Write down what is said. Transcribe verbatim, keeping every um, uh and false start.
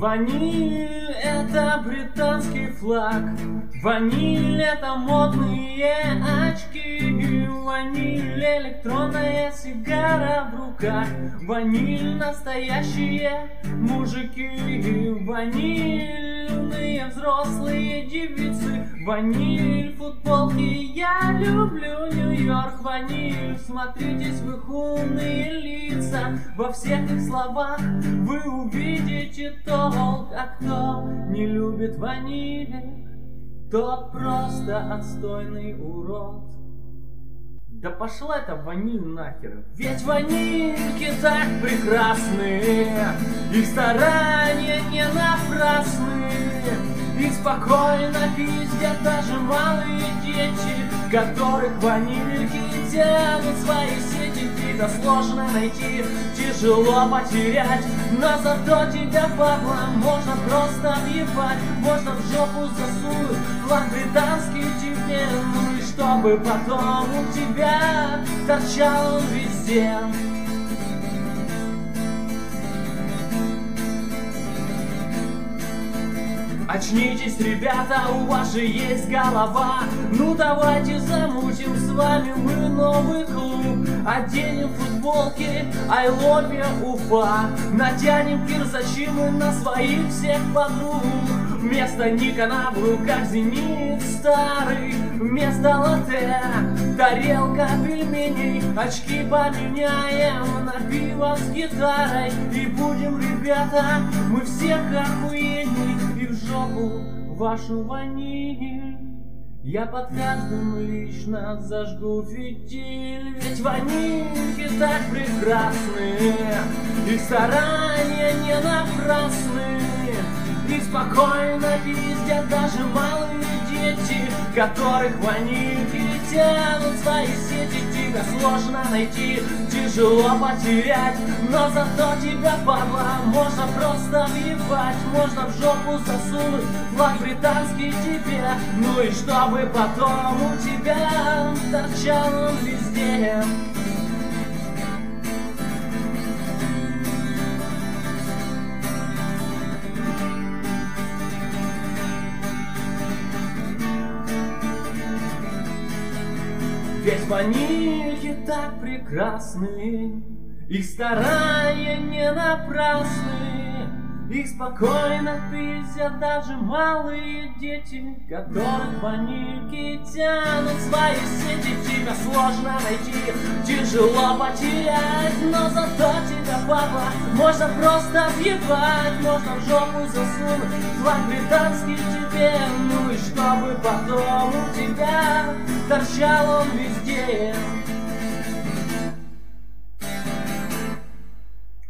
Ваниль — это британский флаг, ваниль — это модные очки, ваниль — электронная сигара в руках, ваниль — настоящие мужики, ванильные взрослые девицы, ваниль — футболки, я люблю Нью-Йорк, ваниль, смотритесь в их умные лица, во всех их словах вы увидите толк, а кто не любит ваниль, тот просто отстойный урод. Да пошла эта ваниль нахер, ведь ванильки так прекрасны, их старания не напрасны, их спокойно пиздят даже малые дети, которых ванильки тянут свои сети. Тебя сложно найти, тяжело потерять, но зато тебя, Павла, можно просто въебать, можно в жопу засунуть флаг британский тебе, ну и чтобы потом у тебя торчал он везде. Очнитесь, ребята, у вас же есть голова. Ну давайте замутим с вами мы новый клуб. Оденем футболки I love you, Уфа. Натянем кирзачи мы на своих всех подруг. Вместо Никона в руках зенит старый, вместо латте тарелка пельменей. Очки поменяем на пиво с гитарой, и будем, ребята, мы всех охуенней. И в жопу вашу ваниль я под каждым лично зажгу фитиль. Ведь ванильки так прекрасны, их старания не напрасны, их спокойно пиздят даже малые дети, которых ванильки тянут свои сети. Тебя сложно найти, тяжело потерять, но зато тебя, Павла, можно просто въебать, можно в жопу засунуть флаг британский тебе, ну и чтобы потом у тебя торчал он везде. Ведь ванильки так прекрасны, их старания не напрасны, их спокойно пиздят даже малые дети, которых ванильки тянут свои сети. Тебя сложно найти, тяжело потерять, но зато тебя, Павла, можно просто въебать, можно в жопу засунуть флаг британский тебе, ну и чтобы потом у тебя торчал он везде.